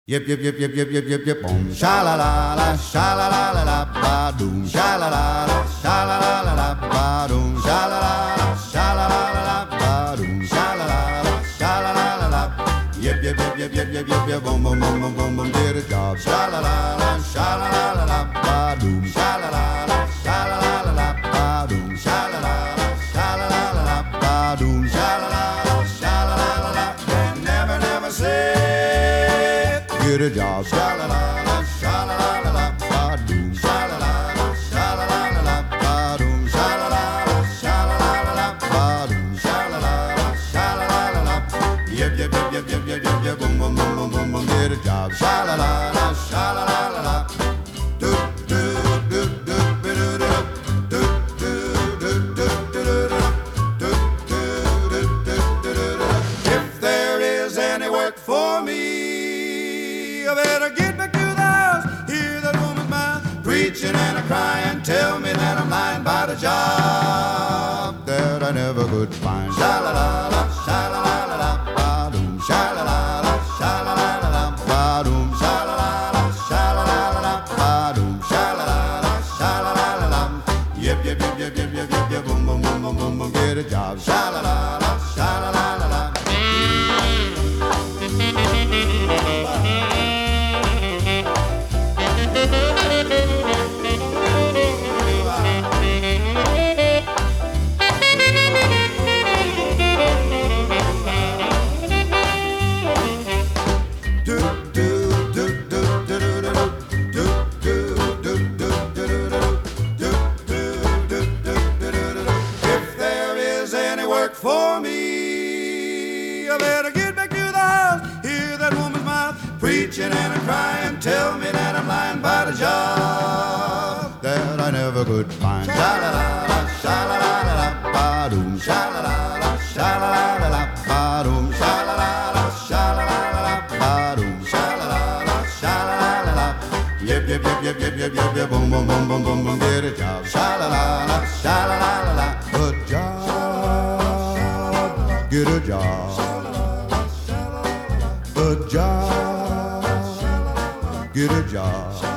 Yip yip yip yip yip yip yip yip boom, sha la la la, sha la la la la, ba doom, sha la la la, sha la la la la, ba doom, sha la la la, sha la la la la, ba doom, sha la la la, sha la la la la. Yip yip yip yip yip yip yip yip boom boom boom boom boom boom, did a job, sha la la la, sha la la la la, ba doom, sha la la la, sha la la la la, ba doom, sha la la la, sha la la la la, ba doom, sha la la la, sha la la la la. And never never say get a job, sha la la la, sha la la la la, ba doom, sha la la la, sha la la la la, ba doom, sha la la la, sha la la la la, ba doom, sha la la la, sha la la la la. Yip yip yip yip yip yip yip yip boom boom boom boom boom boom, get a job, sha la la la, sha la la la la. Do do do do do do do do do do do do do do. If there is any work for me, I better get back to the house, hear that woman's mouth preaching and a crying, tell me that I'm lying by the job that I never could find. Sha la la la, sha la la la la, ba doom, sha la la la, sha la la la la, ba doom, sha la la la, sha la la la la, ba doom, sha la la la, sha la la la la. Yip yip yip yip yip yip yip yip boom boom boom boom boom boom, get a job, sha la la la, sha la la la la. For me, I better get back to the house, hear that woman's mouth preaching and a crying, tell me that I'm lying by the job that I never could find. Sha la la la, sha la la la la, ba doom, sha la la la, sha la la la la, ba doom, sha la la la, sha la la la la, ba doom, sha la la la, sha la la la la. Yip yip yip yip yip yip yip yip boom boom boom boom boom boom, get a job, sha la la la, sha la la la la. Good job. Get a job, a job, get a job.